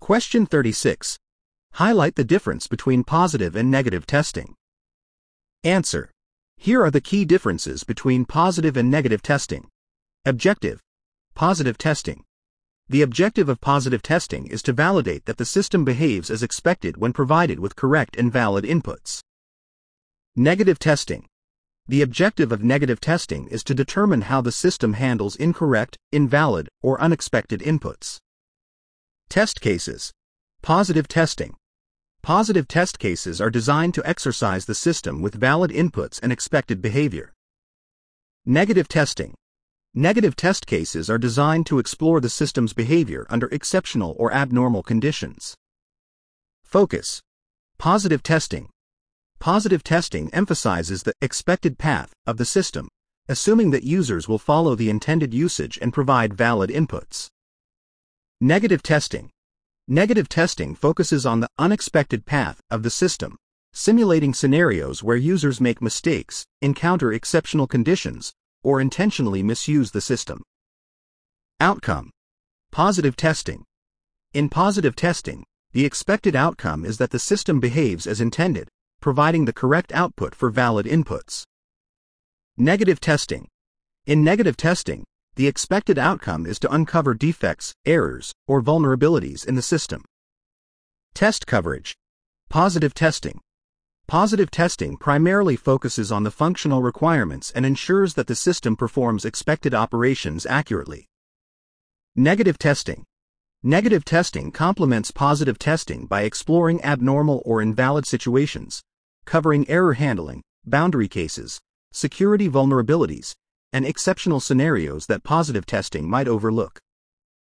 Question 36. Highlight the difference between positive and negative testing. Answer. Here are the key differences between positive and negative testing. Objective. Positive testing. The objective of positive testing is to validate that the system behaves as expected when provided with correct and valid inputs. Negative testing. The objective of negative testing is to determine how the system handles incorrect, invalid, or unexpected inputs. Test cases. Positive testing. Positive test cases are designed to exercise the system with valid inputs and expected behavior. Negative testing. Negative test cases are designed to explore the system's behavior under exceptional or abnormal conditions. Focus. Positive testing. Positive testing emphasizes the expected path of the system, assuming that users will follow the intended usage and provide valid inputs. Negative testing. Negative testing focuses on the unexpected path of the system, simulating scenarios where users make mistakes, encounter exceptional conditions, or intentionally misuse the system. Outcome. Positive testing. In positive testing, the expected outcome is that the system behaves as intended, providing the correct output for valid inputs. Negative testing. In negative testing, the expected outcome is to uncover defects, errors, or vulnerabilities in the system. Test coverage. Positive testing. Positive testing primarily focuses on the functional requirements and ensures that the system performs expected operations accurately. Negative testing. Negative testing complements positive testing by exploring abnormal or invalid situations, covering error handling, boundary cases, security vulnerabilities, and exceptional scenarios that positive testing might overlook.